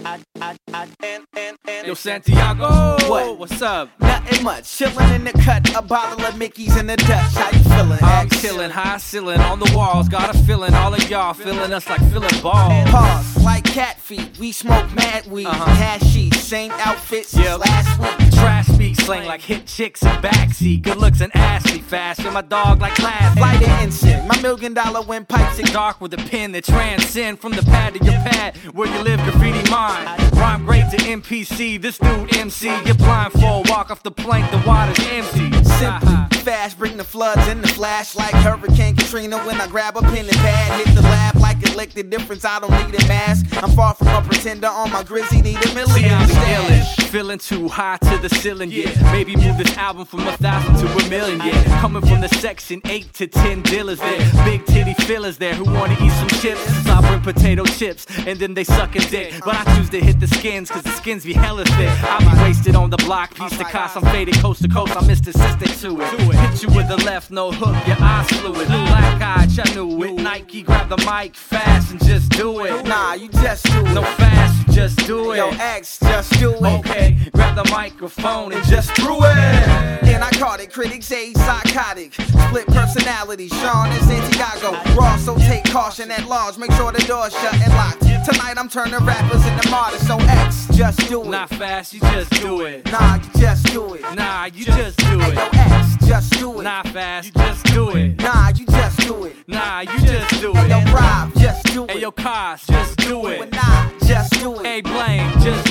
Yo, Santiago, What? What's up? Nothing much, chillin' in the cut, a bottle of Mickey's in the Dutch. How you feelin'? I'm X? chillin', high ceiling on the walls. Got a feeling, all of y'all feeling us like feeling balls. Pause, like cat feet, we smoke mad weed. Hashish, same outfits Yep. since last week. Trash speak slang like hit chicks in backseat. Good looks and assy fashion. My dog like laugh. Flight of ensign, my $1 million windpipes and Dark with a pen that transcend from the pad to your pad. Where you live, graffiti mine. Rhyme great to NPC. This dude MC. Get blindfold, walk off the plank. The water's empty. simply fast, bring the floods in the flash like Hurricane Katrina. When I grab a pen and pad, hit the lab like it licked the difference. I don't need a mask. I'm far from a pretender on my grizzy. Need a See, million I'm stash. illin', feeling too high to the ceiling, yeah. Maybe move this album from 1,000 to 1,000,000, yeah. Coming from the section 8 to 10 dealers there. Big titty fillers there who wanna eat some chips. So I bring potato chips and then they suck a dick. But I choose to hit the skins, cause the skins be hella thick. I be wasted on the block, piece to cost. I'm faded coast to coast, I'm Mr. Sister to it. Hit you with the left, no hook, your eyes fluid. Black eyed, I knew it. Nike, grab the mic fast and just do it. Nah, you just do it. No fast, you just do it. Yo, X, just do it. Okay, grab the microphone and just screw it. And I caught it, critics say psychotic. Split personality, Sean and Santiago. Raw, so take caution at large. Make sure the door's shut and locked. Tonight I'm turning rappers into martyrs, so X, just do it. Not fast, you just do it. Nah, you just do it. Nah, you just do Hey, it. yo, X, just do it. Not fast, you just do it. Nah, you just do it. Nah, you just do Hey, yo, it. Rob, just do Hey, it. yo, Cos, just do it.